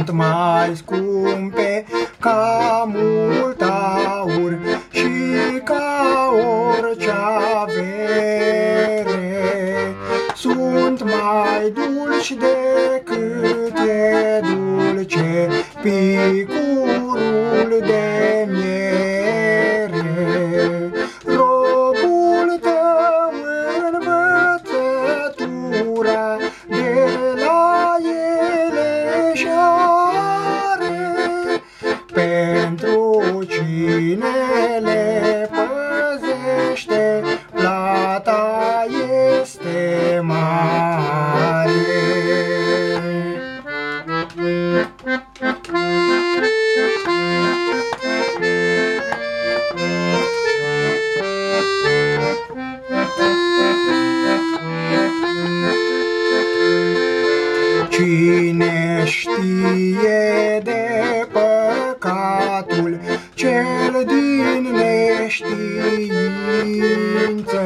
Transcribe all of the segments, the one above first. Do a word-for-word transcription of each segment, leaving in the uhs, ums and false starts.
sunt mai scumpe ca mult aur și ca orice avere. Sunt mai dulci decât e dulce picurul de miere. Robul tău învățătura de la ele și-are, pentru cine le păzește, plata este mare. Cine știe de păcatul cel din neștiință,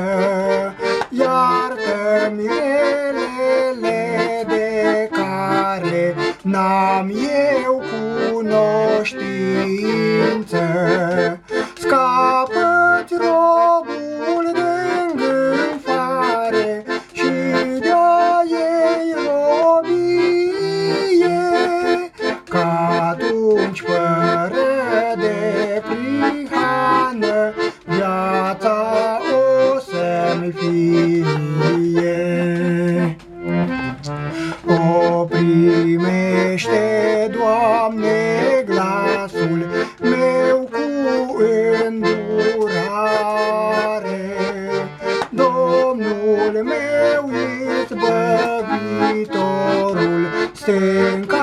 iartă-mi relele de care n-am eu cunoștință. Scapă-ți robul de îngânfare și de-a ei robie, că atunci fără de prihană viața o să-mi fie. O primește, Doamne, glasul meu cu îndurare, Domnul meu izbăvitorul stânca